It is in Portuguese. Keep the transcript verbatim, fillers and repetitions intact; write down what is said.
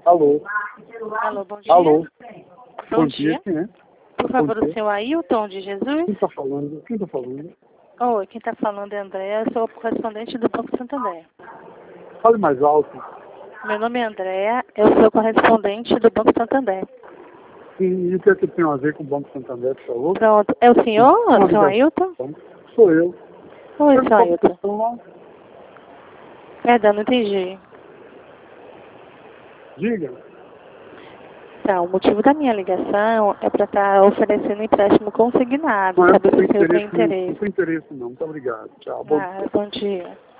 Alô? Alô, bom dia. Alô? Bom, Bom dia. dia, quem é? Por favor, Bom o dia. senhor Ailton de Jesus? Quem está falando? Quem está falando? Oi, quem está falando é Andréa, eu sou correspondente do Banco Santander. Fale mais alto. Meu nome é Andréa, eu sou correspondente do Banco Santander. E, e o que é que tem a ver com o Banco Santander, por favor? Pronto, é o senhor, Uma o senhor Ailton? ligação. Sou eu. Oi, Qual senhor a Ailton. questão lá? Perdão, não entendi. Diga. Então, o motivo da minha ligação é para estar oferecendo empréstimo consignado, Não, eu não saber se tenho o senhor tem interesse, nenhum. Não interesse. tenho interesse não. Muito obrigado. Tchau. Bom dia. Ah, bom dia.